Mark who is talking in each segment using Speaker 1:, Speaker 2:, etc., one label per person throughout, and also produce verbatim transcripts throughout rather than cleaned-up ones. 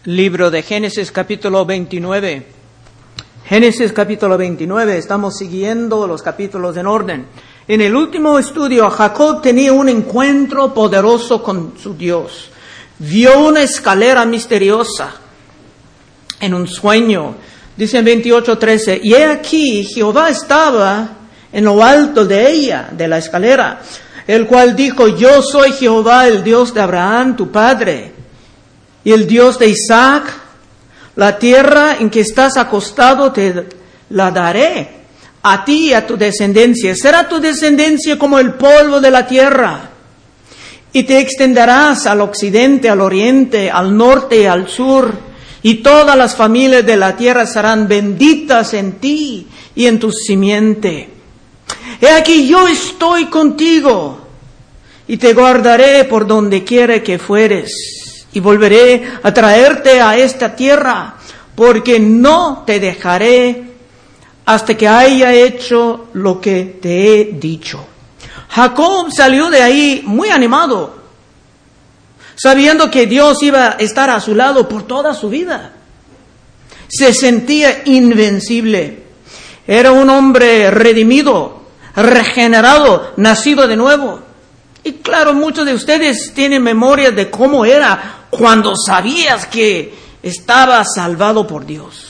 Speaker 1: Libro de Génesis capítulo veintinueve. Génesis capítulo veintinueve, estamos siguiendo los capítulos en orden. En el último estudio, Jacob tenía un encuentro poderoso con su Dios. Vio una escalera misteriosa en un sueño. Dice en veintiocho trece, y he aquí Jehová estaba en lo alto de ella, de la escalera, el cual dijo, yo soy Jehová, el Dios de Abraham, tu padre, y el Dios de Isaac. La tierra en que estás acostado te la daré a ti y a tu descendencia. Será tu descendencia como el polvo de la tierra. Y te extenderás al occidente, al oriente, al norte y al sur. Y todas las familias de la tierra serán benditas en ti y en tu simiente. He aquí yo estoy contigo y te guardaré por donde quiera que fueres. Y volveré a traerte a esta tierra, porque no te dejaré hasta que haya hecho lo que te he dicho. Jacob salió de ahí muy animado, sabiendo que Dios iba a estar a su lado por toda su vida. Se sentía invencible. Era un hombre redimido, regenerado, nacido de nuevo. Y claro, muchos de ustedes tienen memoria de cómo era cuando sabías que estaba salvado por Dios.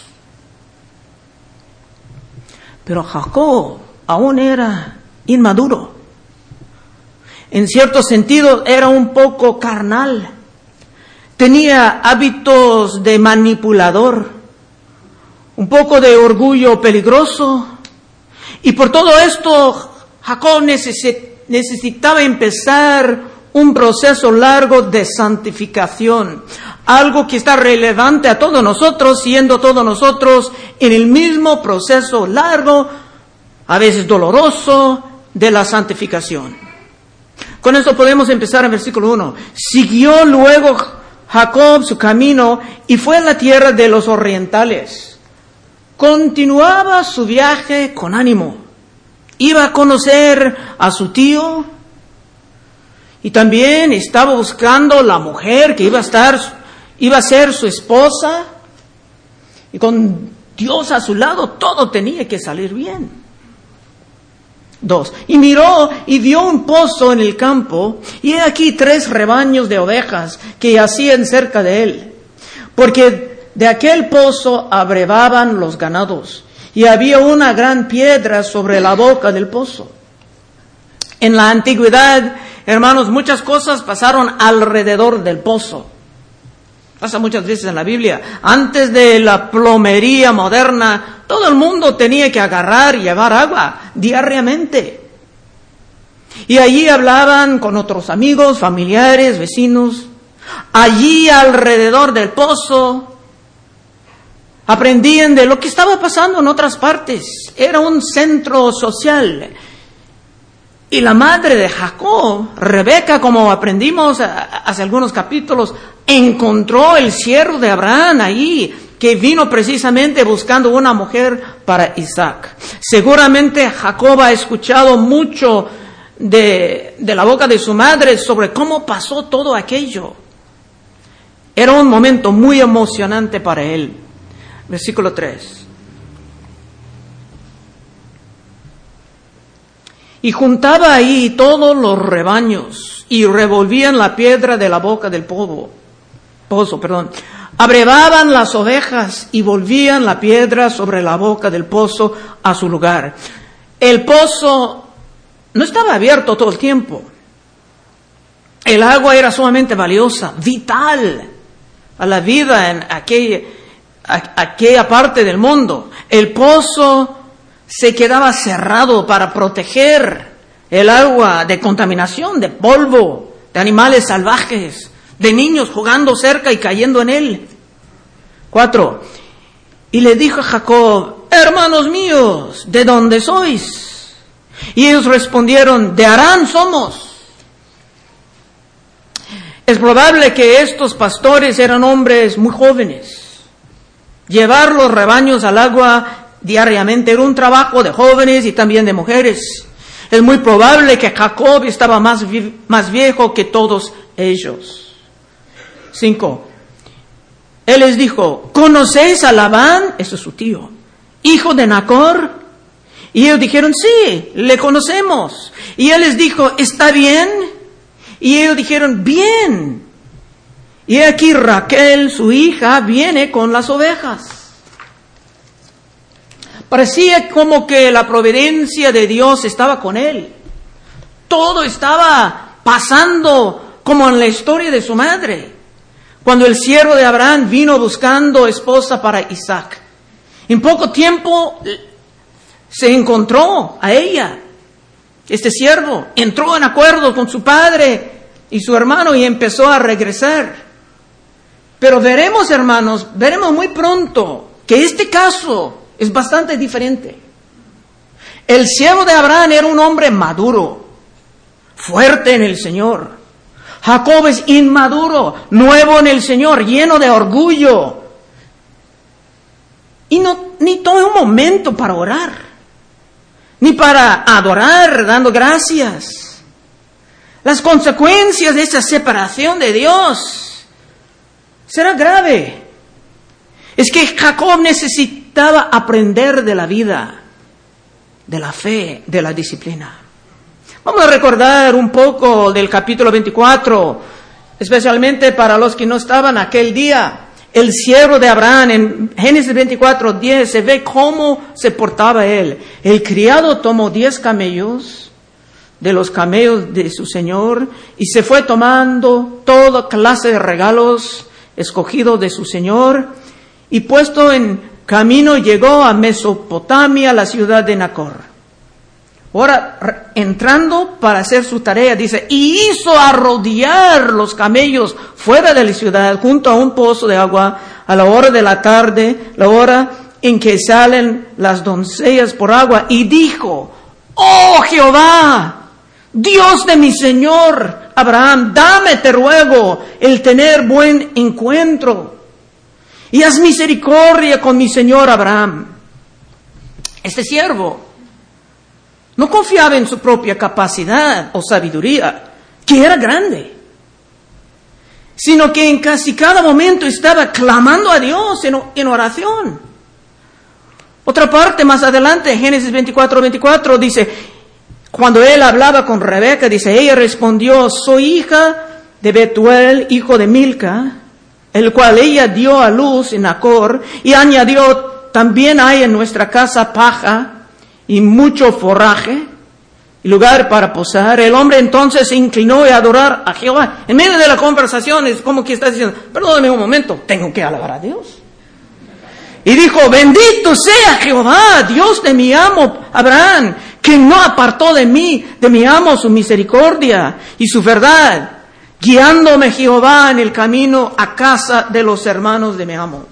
Speaker 1: Pero Jacob aún era inmaduro. En cierto sentido era un poco carnal. Tenía hábitos de manipulador, un poco de orgullo peligroso. Y por todo esto, Jacob necesitaba empezar un proceso largo de santificación, algo que está relevante a todos nosotros, siendo todos nosotros en el mismo proceso largo, a veces doloroso, de la santificación. Con esto podemos empezar en versículo uno. Siguió luego Jacob su camino y fue a la tierra de los orientales. Continuaba su viaje con ánimo. Iba a conocer a su tío. Y también estaba buscando la mujer que iba a estar, iba a ser su esposa. Y con Dios a su lado, todo tenía que salir bien. Dos. Y miró y vio un pozo en el campo, y he aquí tres rebaños de ovejas que yacían cerca de él. Porque de aquel pozo abrevaban los ganados, y había una gran piedra sobre la boca del pozo. En la antigüedad, hermanos, muchas cosas pasaron alrededor del pozo. Pasa muchas veces en la Biblia. Antes de la plomería moderna, todo el mundo tenía que agarrar y llevar agua diariamente. Y allí hablaban con otros amigos, familiares, vecinos. Allí alrededor del pozo aprendían de lo que estaba pasando en otras partes. Era un centro social. Y la madre de Jacob, Rebeca, como aprendimos hace algunos capítulos, encontró el siervo de Abraham ahí, que vino precisamente buscando una mujer para Isaac. Seguramente Jacob ha escuchado mucho de, de la boca de su madre sobre cómo pasó todo aquello. Era un momento muy emocionante para él. Versículo tres. Y juntaba ahí todos los rebaños y revolvían la piedra de la boca del pozo, pozo, perdón. Abrevaban las ovejas y volvían la piedra sobre la boca del pozo a su lugar. El pozo no estaba abierto todo el tiempo. El agua era sumamente valiosa, vital a la vida en aquella, aquella parte del mundo. El pozo se quedaba cerrado para proteger el agua de contaminación, de polvo, de animales salvajes, de niños jugando cerca y cayendo en él. Cuatro. Y le dijo a Jacob, hermanos míos, ¿de dónde sois? Y ellos respondieron, de Harán somos. Es probable que estos pastores eran hombres muy jóvenes. Llevar los rebaños al agua diariamente era un trabajo de jóvenes y también de mujeres. Es muy probable que Jacob estaba más, más viejo que todos ellos. Cinco. él les dijo, ¿conocéis a Labán? Eso es su tío, hijo de Nacor. Y ellos dijeron, sí, le conocemos. Y él les dijo, ¿está bien? Y ellos dijeron, bien. Y aquí Raquel, su hija, viene con las ovejas. Parecía como que la providencia de Dios estaba con él. Todo estaba pasando como en la historia de su madre, cuando el siervo de Abraham vino buscando esposa para Isaac. En poco tiempo se encontró a ella. Este siervo entró en acuerdo con su padre y su hermano y empezó a regresar. Pero veremos, hermanos, veremos muy pronto que este caso es bastante diferente. El siervo de Abraham era un hombre maduro, fuerte en el Señor. Jacob es inmaduro, nuevo en el Señor, lleno de orgullo. Y no, ni tomó un momento para orar, ni para adorar, dando gracias. Las consecuencias de esa separación de Dios será grave. Es que Jacob necesitaba aprender de la vida, de la fe, de la disciplina. Vamos a recordar un poco del capítulo veinticuatro, especialmente para los que no estaban aquel día. El siervo de Abraham, en Génesis veinticuatro, diez, se ve cómo se portaba él. El criado tomó diez camellos de los camellos de su señor y se fue tomando toda clase de regalos escogidos de su señor y puesto en camino llegó a Mesopotamia, la ciudad de Nacor. Ahora, entrando para hacer su tarea, dice, y hizo arrodillar los camellos fuera de la ciudad, junto a un pozo de agua, a la hora de la tarde, la hora en que salen las doncellas por agua, y dijo, oh Jehová, Dios de mi señor Abraham, dame, te ruego, el tener buen encuentro, y haz misericordia con mi señor Abraham. Este siervo no confiaba en su propia capacidad o sabiduría, que era grande, sino que en casi cada momento estaba clamando a Dios en, en oración. Otra parte más adelante, Génesis veinticuatro, veinticuatro, dice, cuando él hablaba con Rebeca, dice, ella respondió, soy hija de Betuel, hijo de Milca, el cual ella dio a luz en Nacor, y añadió, también hay en nuestra casa paja y mucho forraje, y lugar para posar. El hombre entonces se inclinó y adorar a Jehová. En medio de la conversación es como que está diciendo, perdóname un momento, tengo que alabar a Dios. Y dijo, bendito sea Jehová, Dios de mi amo Abraham, que no apartó de mí, de mi amo, su misericordia y su verdad, guiándome Jehová en el camino a casa de los hermanos de mi amo.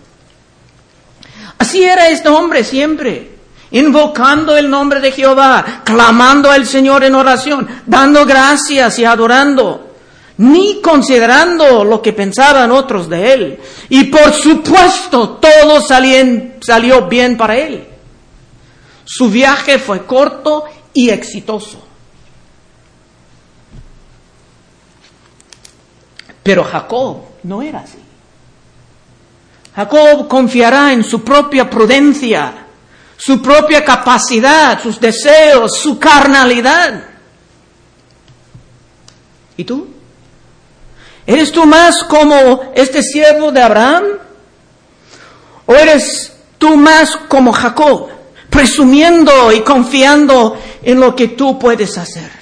Speaker 1: Así era este hombre siempre, invocando el nombre de Jehová, clamando al Señor en oración, dando gracias y adorando, ni considerando lo que pensaban otros de él. Y por supuesto, todo salien, salió bien para él. Su viaje fue corto y exitoso. Pero Jacob no era así. Jacob confiará en su propia prudencia, su propia capacidad, sus deseos, su carnalidad. ¿Y tú? ¿Eres tú más como este siervo de Abraham? ¿O eres tú más como Jacob, presumiendo y confiando en lo que tú puedes hacer?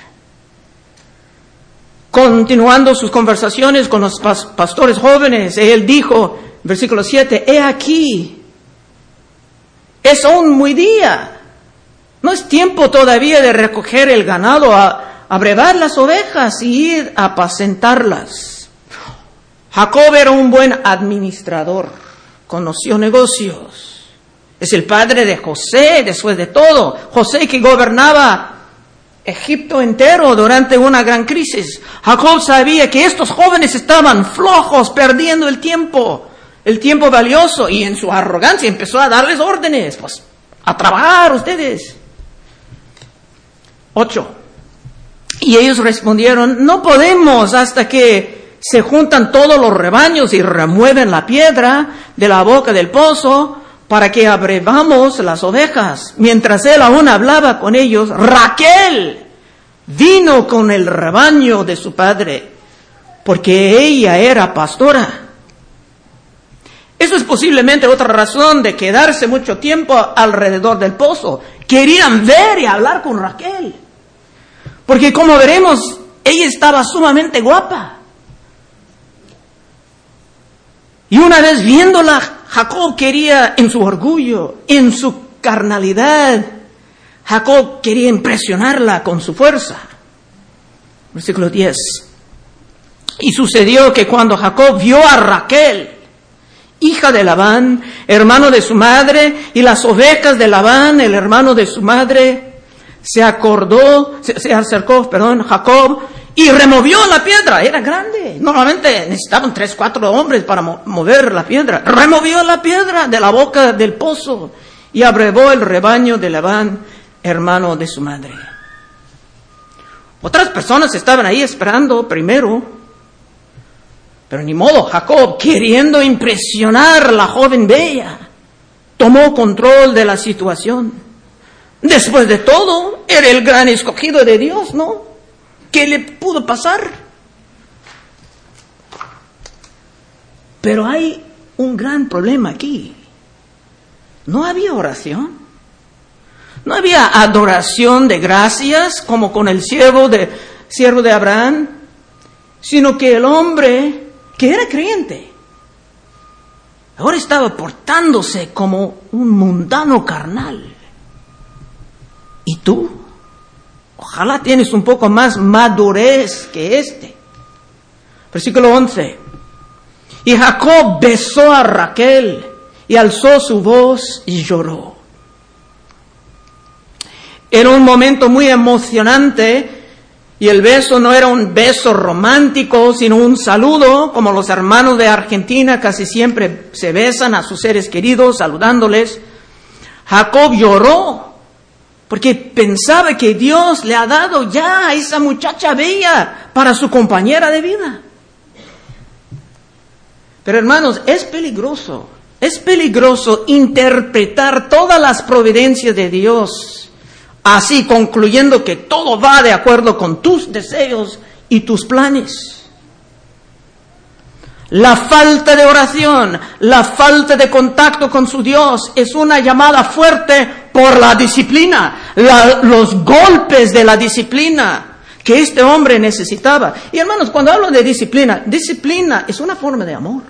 Speaker 1: Continuando sus conversaciones con los pastores jóvenes, él dijo, versículo siete, he aquí, es aún muy día. No es tiempo todavía de recoger el ganado, a, a brevar las ovejas y ir a apacentarlas. Jacob era un buen administrador, conoció negocios. Es el padre de José, después de todo. José que gobernaba Egipto entero durante una gran crisis. Jacob sabía que estos jóvenes estaban flojos, perdiendo el tiempo. El tiempo valioso, y en su arrogancia empezó a darles órdenes, pues, a trabajar ustedes. Ocho. Y ellos respondieron, no podemos hasta que se juntan todos los rebaños y remueven la piedra de la boca del pozo para que abrevamos las ovejas. Mientras él aún hablaba con ellos, Raquel vino con el rebaño de su padre, porque ella era pastora. Eso es posiblemente otra razón de quedarse mucho tiempo alrededor del pozo. Querían ver y hablar con Raquel, porque como veremos, ella estaba sumamente guapa. Y una vez viéndola, Jacob quería, en su orgullo, en su carnalidad, Jacob quería impresionarla con su fuerza. Versículo diez. Y sucedió que cuando Jacob vio a Raquel, hija de Labán, hermano de su madre, y las ovejas de Labán, el hermano de su madre, se acordó, se, se acercó, perdón, Jacob, y removió la piedra. Era grande. Normalmente necesitaban tres, cuatro hombres para mo- mover la piedra. Removió la piedra de la boca del pozo y abrevó el rebaño de Labán, hermano de su madre. Otras personas estaban ahí esperando primero, pero ni modo. Jacob, queriendo impresionar a la joven bella, tomó control de la situación. Después de todo, era el gran escogido de Dios, ¿no? ¿Qué le pudo pasar? Pero hay un gran problema aquí. No había oración. No había adoración de gracias como con el siervo de, siervo de Abraham, sino que el hombre que era creyente ahora estaba portándose como un mundano carnal. ¿Y tú? Ojalá tienes un poco más madurez que este. Versículo once. Y Jacob besó a Raquel y alzó su voz y lloró. Era un momento muy emocionante y el beso no era un beso romántico, sino un saludo, como los hermanos de Argentina casi siempre se besan a sus seres queridos saludándoles. Jacob lloró porque pensaba que Dios le ha dado ya a esa muchacha bella para su compañera de vida. Pero hermanos, es peligroso, es peligroso interpretar todas las providencias de Dios, así concluyendo que todo va de acuerdo con tus deseos y tus planes. La falta de oración, la falta de contacto con su Dios es una llamada fuerte por la disciplina, la, los golpes de la disciplina que este hombre necesitaba. Y hermanos, cuando hablo de disciplina, disciplina es una forma de amor.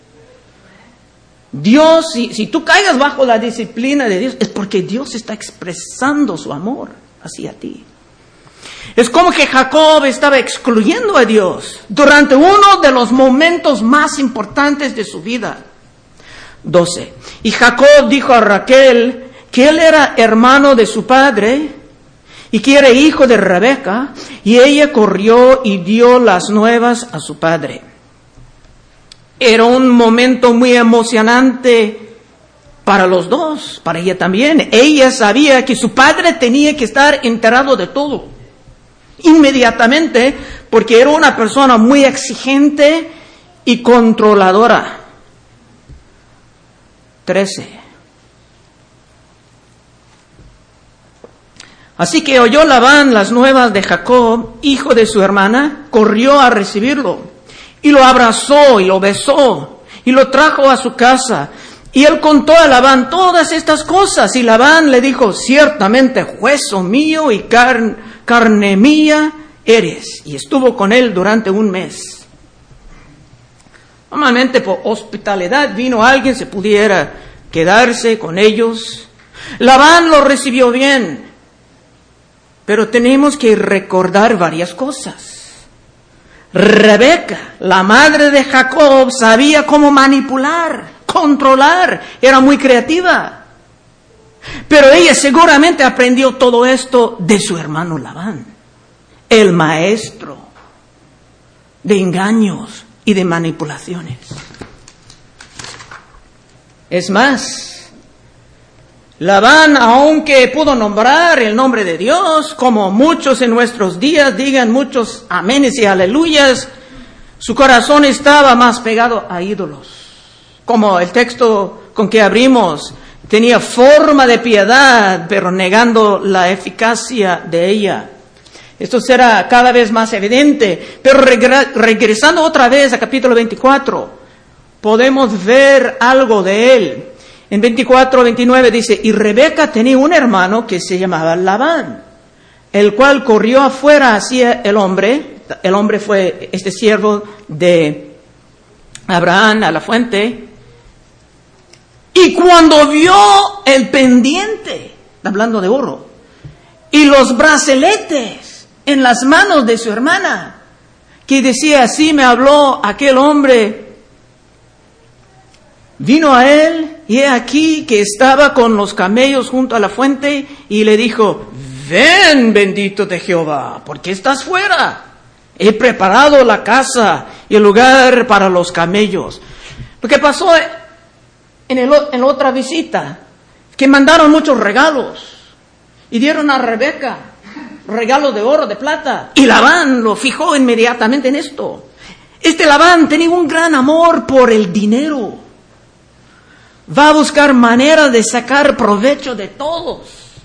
Speaker 1: Dios, si, si tú caigas bajo la disciplina de Dios, es porque Dios está expresando su amor hacia ti. Es como que Jacob estaba excluyendo a Dios durante uno de los momentos más importantes de su vida. doce. Y Jacob dijo a Raquel que él era hermano de su padre y que era hijo de Rebeca, y ella corrió y dio las nuevas a su padre. Era un momento muy emocionante para los dos, para ella también. Ella sabía que su padre tenía que estar enterado de todo inmediatamente, porque era una persona muy exigente y controladora. trece. Así que oyó Labán las nuevas de Jacob, hijo de su hermana, corrió a recibirlo, y lo abrazó y lo besó, y lo trajo a su casa. Y él contó a Labán todas estas cosas, y Labán le dijo: ciertamente hueso mío y carne, carne mía eres. Y estuvo con él durante un mes. Normalmente por hospitalidad vino alguien, se pudiera quedarse con ellos. Labán lo recibió bien, pero tenemos que recordar varias cosas. Rebeca, la madre de Jacob, sabía cómo manipular, controlar, era muy creativa. Pero ella seguramente aprendió todo esto de su hermano Labán, el maestro de engaños y de manipulaciones. Es más, Labán, aunque pudo nombrar el nombre de Dios, como muchos en nuestros días digan muchos amenes y aleluyas, Su corazón estaba más pegado a ídolos. Como el texto con que abrimos, tenía forma de piedad, pero negando la eficacia de ella. Esto será cada vez más evidente. Pero regre- regresando otra vez a capítulo veinticuatro, podemos ver algo de él. En veinticuatro, veintinueve dice, y Rebeca tenía un hermano que se llamaba Labán, el cual corrió afuera hacia el hombre. El hombre fue este siervo de Abraham a la fuente. Y cuando vio el pendiente, hablando de oro, y los brazaletes en las manos de su hermana, que decía, así me habló aquel hombre, vino a él, y he aquí que estaba con los camellos junto a la fuente, y le dijo, ven, bendito de Jehová, ¿por qué estás fuera? He preparado la casa y el lugar para los camellos. Lo que pasó en, el, en la otra visita, que mandaron muchos regalos, y dieron a Rebeca regalos de oro, de plata, y Labán lo fijó inmediatamente en esto. Este Labán tenía un gran amor por el dinero. Va a buscar manera de sacar provecho de todos,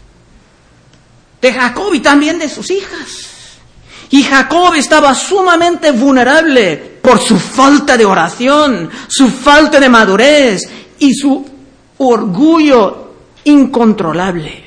Speaker 1: de Jacob y también de sus hijas. Y Jacob estaba sumamente vulnerable por su falta de oración, su falta de madurez y su orgullo incontrolable.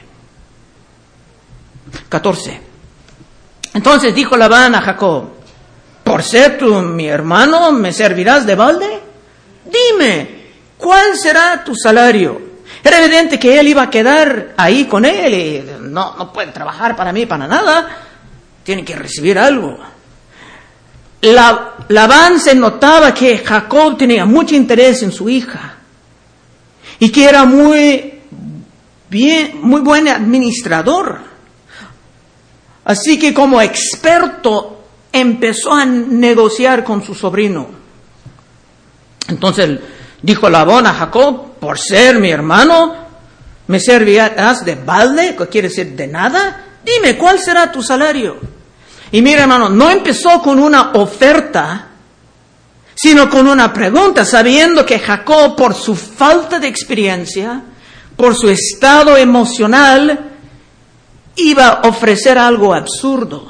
Speaker 1: catorce. Entonces dijo Labán a Jacob, ¿por ser tú mi hermano me servirás de balde? Dime, ¿cuál será tu salario? Era evidente que él iba a quedar ahí con él y no, no puede trabajar para mí, para nada. Tiene que recibir algo. La, Labán se notaba que Jacob tenía mucho interés en su hija y que era muy bien, muy buen administrador. Así que como experto empezó a negociar con su sobrino. Entonces dijo Labán a Jacob, por ser mi hermano, ¿me servirás de balde? ¿Qué quiere decir de nada? Dime, ¿cuál será tu salario? Y mira, hermano, no empezó con una oferta, sino con una pregunta, sabiendo que Jacob, por su falta de experiencia, por su estado emocional, iba a ofrecer algo absurdo.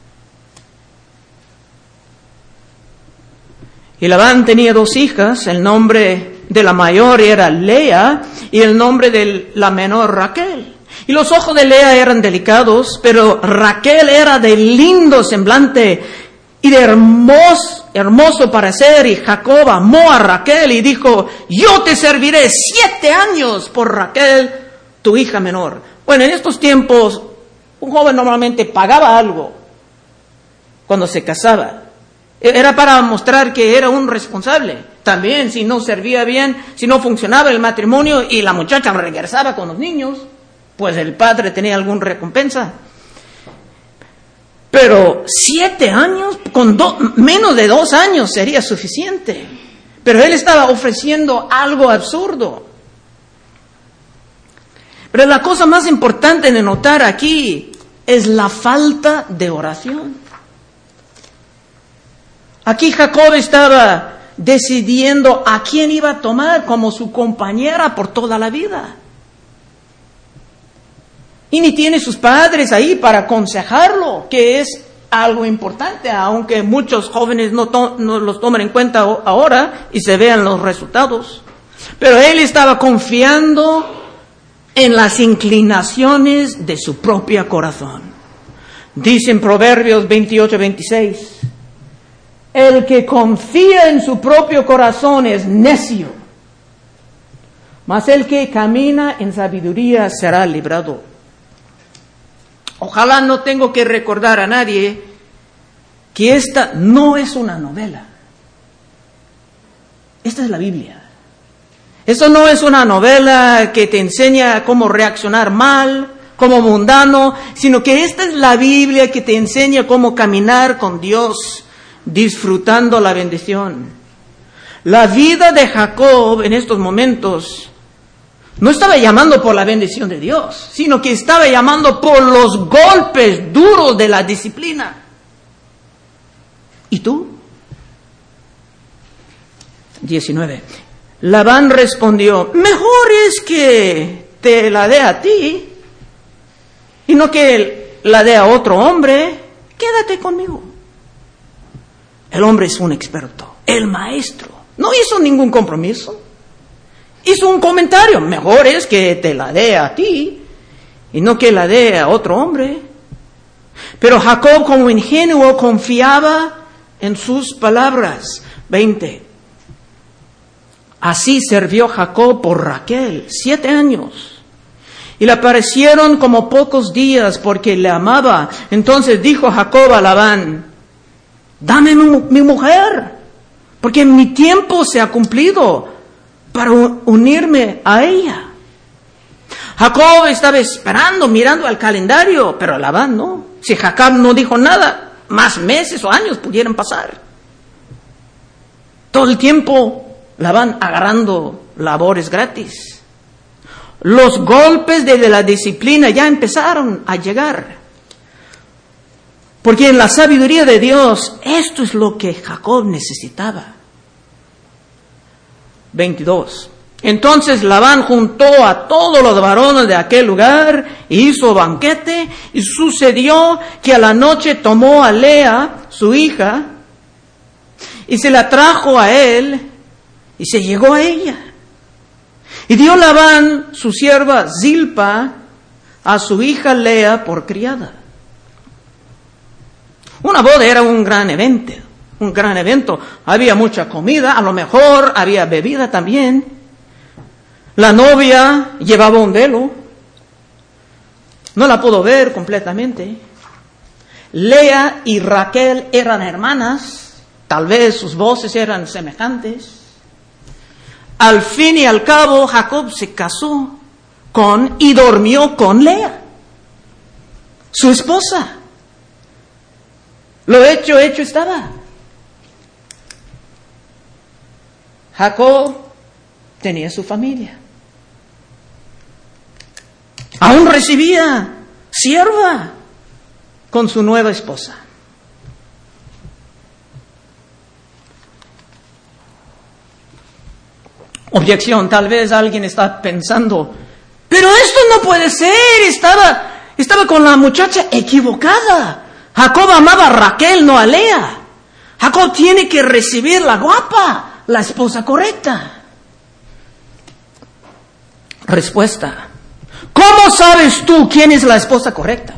Speaker 1: Y Labán tenía dos hijas, el nombre de la mayor era Lea y el nombre de la menor Raquel. Y los ojos de Lea eran delicados, pero Raquel era de lindo semblante y de hermoso, hermoso parecer. Y Jacob amó a Raquel y dijo, yo te serviré siete años por Raquel, tu hija menor. Bueno, en estos tiempos, un joven normalmente pagaba algo cuando se casaba. Era para mostrar que era un responsable. También, si no servía bien, si no funcionaba el matrimonio y la muchacha regresaba con los niños, pues el padre tenía alguna recompensa. Pero siete años, con do, menos de dos años sería suficiente. Pero él estaba ofreciendo algo absurdo. Pero la cosa más importante de notar aquí es la falta de oración. Aquí Jacob estaba decidiendo a quién iba a tomar como su compañera por toda la vida. Y ni tiene sus padres ahí para aconsejarlo, que es algo importante, aunque muchos jóvenes no, to- no los toman en cuenta ahora y se vean los resultados. Pero él estaba confiando en las inclinaciones de su propio corazón. Dice en Proverbios veintiocho, veintiséis, el que confía en su propio corazón es necio, mas el que camina en sabiduría será librado. Ojalá no tengo que recordar a nadie que esta no es una novela. Esta es la Biblia. Esto no es una novela que te enseña cómo reaccionar mal, como mundano, sino que esta es la Biblia que te enseña cómo caminar con Dios, disfrutando la bendición. La vida de Jacob en estos momentos no estaba llamando por la bendición de Dios, sino que estaba llamando por los golpes duros de la disciplina. ¿Y tú? diecinueve. Labán respondió, mejor es que te la dé a ti y no que la dé a otro hombre. Quédate conmigo. El hombre es un experto, el maestro. No hizo ningún compromiso. Hizo un comentario, mejor es que te la dé a ti y no que la dé a otro hombre. Pero Jacob, como ingenuo, confiaba en sus palabras. veinte. Así sirvió Jacob por Raquel siete años. Y le parecieron como pocos días porque le amaba. Entonces dijo Jacob a Labán, dame mi, mi mujer, porque mi tiempo se ha cumplido para unirme a ella. Jacob estaba esperando, mirando al calendario, pero Labán no. Si Jacob no dijo nada, más meses o años pudieran pasar. Todo el tiempo Labán agarrando labores gratis. Los golpes de la disciplina ya empezaron a llegar. Porque en la sabiduría de Dios, esto es lo que Jacob necesitaba. veintidós. Entonces Labán juntó a todos los varones de aquel lugar y hizo banquete, y sucedió que a la noche tomó a Lea, su hija, y se la trajo a él, y se llegó a ella. Y dio Labán su sierva Zilpa a su hija Lea por criada. Una boda era un gran evento, un gran evento. Había mucha comida, a lo mejor había bebida también. La novia llevaba un velo. No la pudo ver completamente. Lea y Raquel eran hermanas. Tal vez sus voces eran semejantes. Al fin y al cabo, Jacob se casó con y durmió con Lea, su esposa. Lo hecho, hecho estaba. Jacob tenía su familia. Aún recibía sierva con su nueva esposa. Objeción, tal vez alguien está pensando, pero esto no puede ser, estaba, estaba con la muchacha equivocada. Jacob amaba a Raquel, no a Lea. Jacob tiene que recibir la guapa, la esposa correcta. Respuesta. ¿Cómo sabes tú quién es la esposa correcta?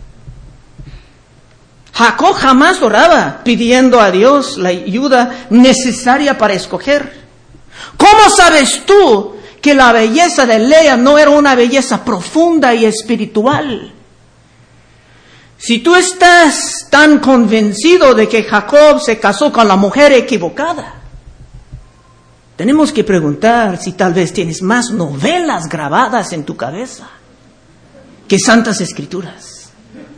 Speaker 1: Jacob jamás oraba pidiendo a Dios la ayuda necesaria para escoger. ¿Cómo sabes tú que la belleza de Lea no era una belleza profunda y espiritual? Si tú estás tan convencido de que Jacob se casó con la mujer equivocada, tenemos que preguntar si tal vez tienes más novelas grabadas en tu cabeza que santas escrituras.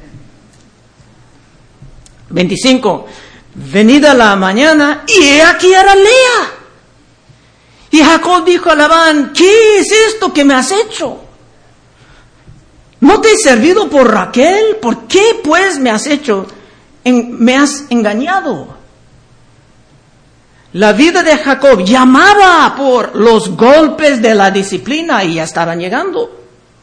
Speaker 1: veinticinco. Venida la mañana, y he aquí era Lea. Y Jacob dijo a Labán, ¿qué es esto que me has hecho? ¿No te he servido por Raquel? ¿Por qué pues me has hecho, en, me has engañado? La vida de Jacob llamaba por los golpes de la disciplina y ya estaban llegando.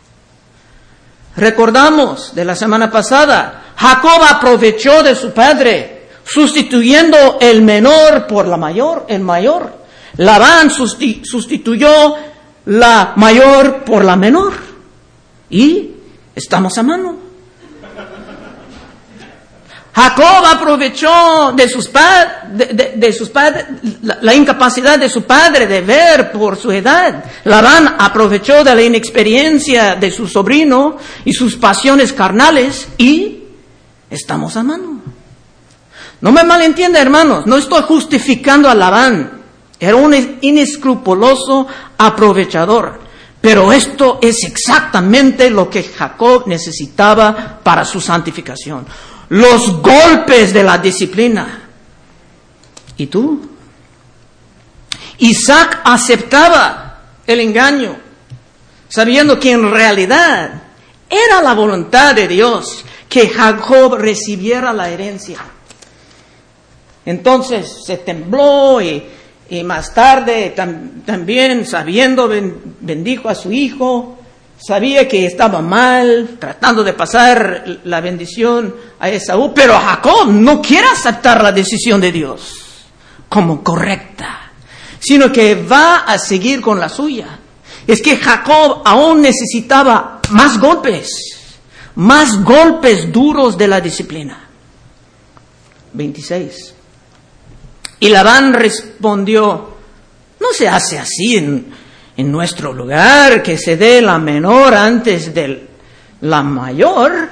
Speaker 1: Recordamos de la semana pasada, Jacob aprovechó de su padre, sustituyendo el menor por la mayor, el mayor. Labán sustituyó la mayor por la menor. Y estamos a mano. Jacob aprovechó de sus, pa- de, de, de sus padres, la, la incapacidad de su padre de ver por su edad. Labán aprovechó de la inexperiencia de su sobrino y sus pasiones carnales. Y estamos a mano. No me malentienda, hermanos, no estoy justificando a Labán. Era un inescrupuloso aprovechador. Pero esto es exactamente lo que Jacob necesitaba para su santificación. Los golpes de la disciplina. ¿Y tú? Isaac aceptaba el engaño, sabiendo que en realidad era la voluntad de Dios que Jacob recibiera la herencia. Entonces se tembló y Y más tarde tam, también sabiendo ben, bendijo a su hijo. Sabía que estaba mal, tratando de pasar la bendición a Esaú, pero Jacob no quiere aceptar la decisión de Dios como correcta, sino que va a seguir con la suya. Es que Jacob aún necesitaba más golpes, más golpes duros de la disciplina. veintiséis. Y Labán respondió, no se hace así en, en nuestro lugar, que se dé la menor antes de la mayor.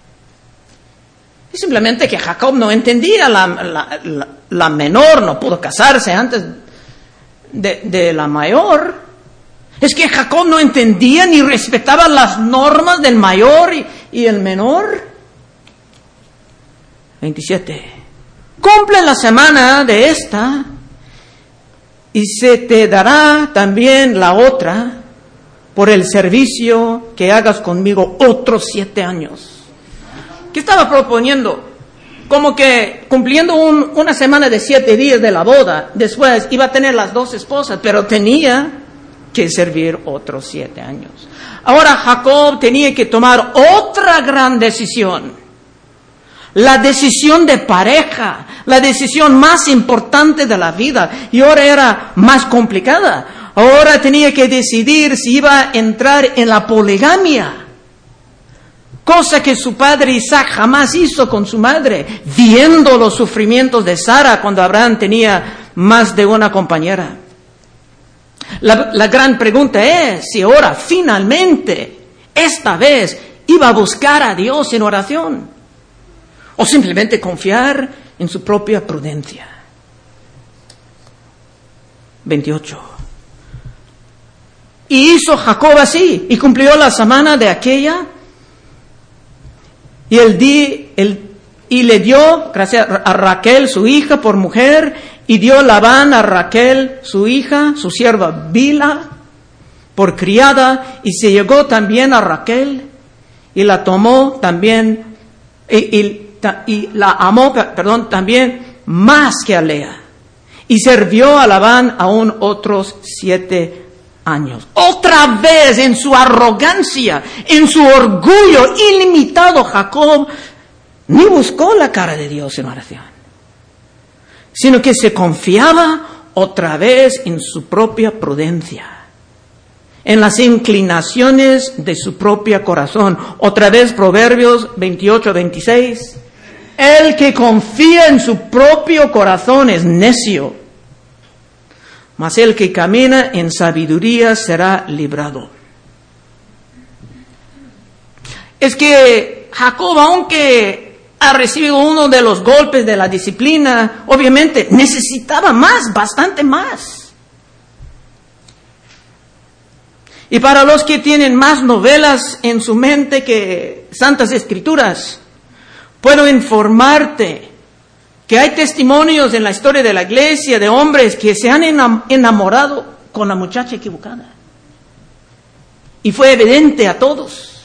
Speaker 1: Y simplemente que Jacob no entendía, la, la, la, la menor no pudo casarse antes de, de la mayor. Es que Jacob no entendía ni respetaba las normas del mayor y, y el menor. veintisiete. Cumple la semana de esta y se te dará también la otra por el servicio que hagas conmigo otros siete años. ¿Qué estaba proponiendo? Como que cumpliendo un, una semana de siete días de la boda, después iba a tener las dos esposas, pero tenía que servir otros siete años. Ahora Jacob tenía que tomar otra gran decisión. La decisión de pareja, la decisión más importante de la vida, y ahora era más complicada. Ahora tenía que decidir si iba a entrar en la poligamia, cosa que su padre Isaac jamás hizo con su madre, viendo los sufrimientos de Sara cuando Abraham tenía más de una compañera. La, la gran pregunta es si ahora finalmente, esta vez, iba a buscar a Dios en oración. O simplemente confiar en su propia prudencia. veintiocho. Y hizo Jacob así, y cumplió la semana de aquella, y, el di, el, y le dio gracias a Raquel, su hija, por mujer, y dio Labán a Raquel, su hija, su sierva Bila, por criada, y se llegó también a Raquel, y la tomó también, y, y y la amó, perdón, también más que a Lea. Y sirvió a Labán aún otros siete años. Otra vez en su arrogancia, en su orgullo ilimitado, Jacob ni buscó la cara de Dios en oración, sino que se confiaba otra vez en su propia prudencia, en las inclinaciones de su propio corazón. Otra vez Proverbios veintiocho, veintiséis. El que confía en su propio corazón es necio, mas el que camina en sabiduría será librado. Es que Jacob, aunque ha recibido uno de los golpes de la disciplina, obviamente necesitaba más, bastante más. Y para los que tienen más novelas en su mente que santas escrituras, puedo informarte que hay testimonios en la historia de la iglesia de hombres que se han enamorado con la muchacha equivocada. Y fue evidente a todos.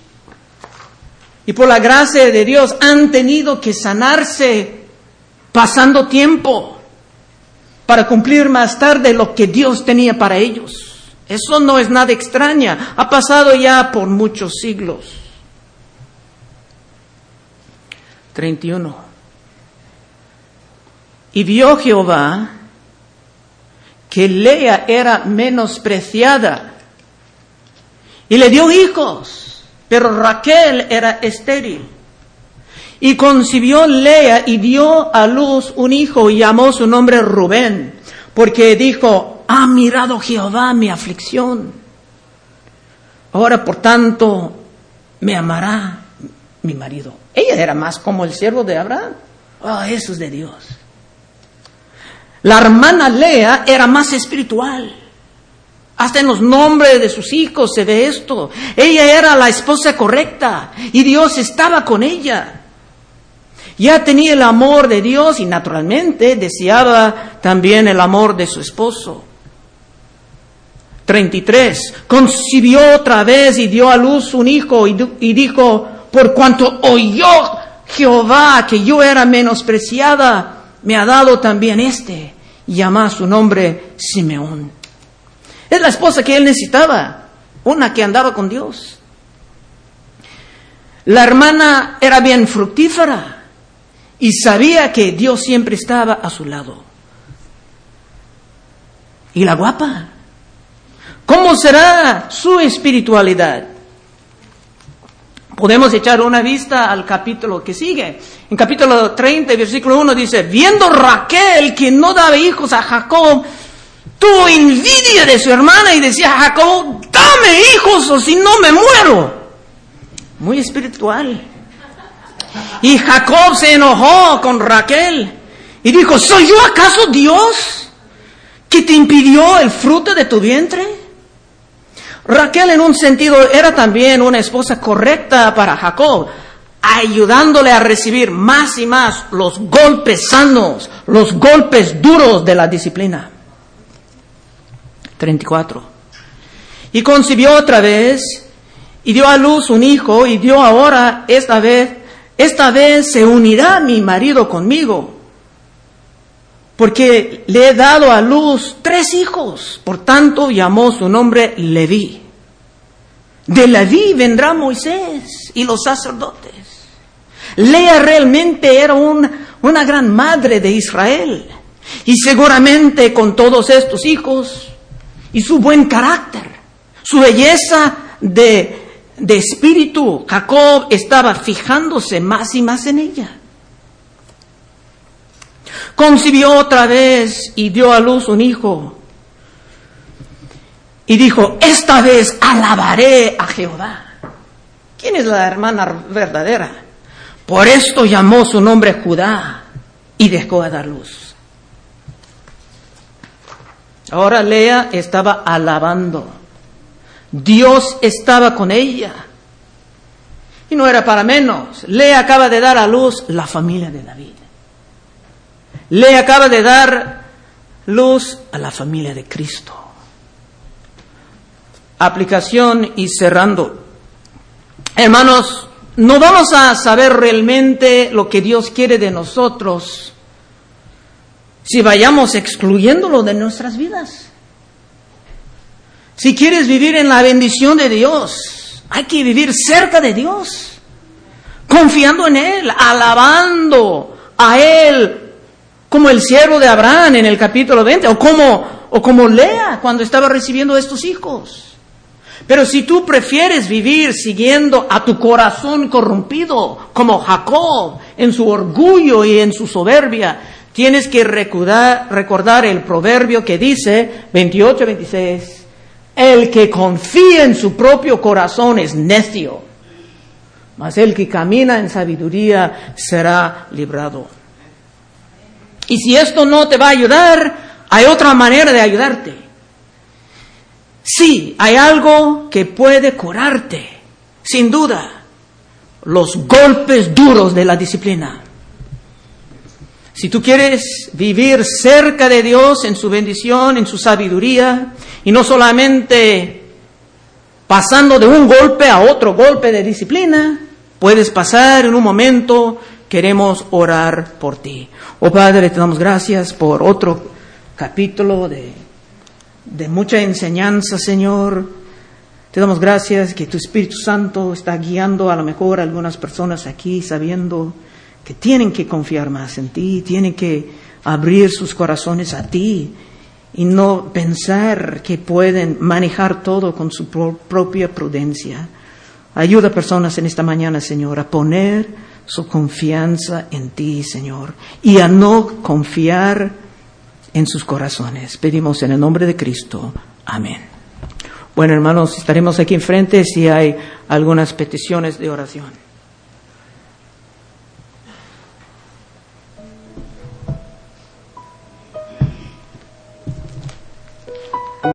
Speaker 1: Y por la gracia de Dios han tenido que sanarse pasando tiempo para cumplir más tarde lo que Dios tenía para ellos. Eso no es nada extraño. Ha pasado ya por muchos siglos. treinta y uno. Y vio Jehová que Lea era menospreciada y le dio hijos, pero Raquel era estéril. Y concibió Lea y dio a luz un hijo y llamó su nombre Rubén, porque dijo: ha mirado Jehová mi aflicción. Ahora, por tanto, me amará mi marido. Ella era más como el siervo de Abraham. Oh, eso es de Dios. La hermana Lea era más espiritual. Hasta en los nombres de sus hijos se ve esto. Ella era la esposa correcta y Dios estaba con ella. Ya tenía el amor de Dios y naturalmente deseaba también el amor de su esposo. treinta y tres. Concibió otra vez y dio a luz un hijo y, y dijo: por cuanto oyó Jehová que yo era menospreciada, me ha dado también este. llama su nombre Simeón. Es la esposa que él necesitaba, una que andaba con Dios. La hermana era bien fructífera y sabía que Dios siempre estaba a su lado. ¿Y la guapa? ¿Cómo será su espiritualidad? Podemos echar una vista al capítulo que sigue. En capítulo treinta, versículo uno dice, viendo Raquel que no daba hijos a Jacob, tuvo envidia de su hermana y decía a Jacob, dame hijos o si no me muero. Muy espiritual. Y Jacob se enojó con Raquel y dijo, ¿soy yo acaso Dios que te impidió el fruto de tu vientre? Raquel en un sentido era también una esposa correcta para Jacob, ayudándole a recibir más y más los golpes sanos, los golpes duros de la disciplina. treinta y cuatro. Y concibió otra vez y dio a luz un hijo y dio ahora esta vez, esta vez se unirá mi marido conmigo, porque le he dado a luz tres hijos. Por tanto, llamó su nombre Leví. De Leví vendrá Moisés y los sacerdotes. Lea realmente era un, una gran madre de Israel. Y seguramente con todos estos hijos y su buen carácter, su belleza de, de espíritu, Jacob estaba fijándose más y más en ella. Concibió otra vez y dio a luz un hijo. Y dijo, esta vez alabaré a Jehová. ¿Quién es la hermana verdadera? Por esto llamó su nombre Judá y dejó a dar luz. Ahora Lea estaba alabando. Dios estaba con ella. Y no era para menos. Lea acaba de dar a luz la familia de David. Le acaba de dar luz a la familia de Cristo. Aplicación y cerrando. Hermanos, no vamos a saber realmente lo que Dios quiere de nosotros si vayamos excluyéndolo de nuestras vidas. Si quieres vivir en la bendición de Dios, hay que vivir cerca de Dios, confiando en Él, alabando a Él, como el siervo de Abraham en el capítulo veinte, o como, o como Lea cuando estaba recibiendo estos hijos. Pero si tú prefieres vivir siguiendo a tu corazón corrompido, como Jacob, en su orgullo y en su soberbia, tienes que recordar, recordar el proverbio que dice, veintiocho veintiséis, el que confía en su propio corazón es necio, mas el que camina en sabiduría será librado. Y si esto no te va a ayudar, hay otra manera de ayudarte. Sí, hay algo que puede curarte, sin duda, los golpes duros de la disciplina. Si tú quieres vivir cerca de Dios en su bendición, en su sabiduría, y no solamente pasando de un golpe a otro golpe de disciplina, puedes pasar en un momento. Queremos orar por ti. Oh Padre, te damos gracias por otro capítulo de, de mucha enseñanza, Señor. Te damos gracias que tu Espíritu Santo está guiando a lo mejor a algunas personas aquí, sabiendo que tienen que confiar más en ti, tienen que abrir sus corazones a ti y no pensar que pueden manejar todo con su pro- propia prudencia. Ayuda a personas en esta mañana, Señor, a poner su confianza en ti, Señor, y a no confiar en sus corazones. Pedimos en el nombre de Cristo. Amén. Bueno, hermanos, estaremos aquí enfrente si hay algunas peticiones de oración.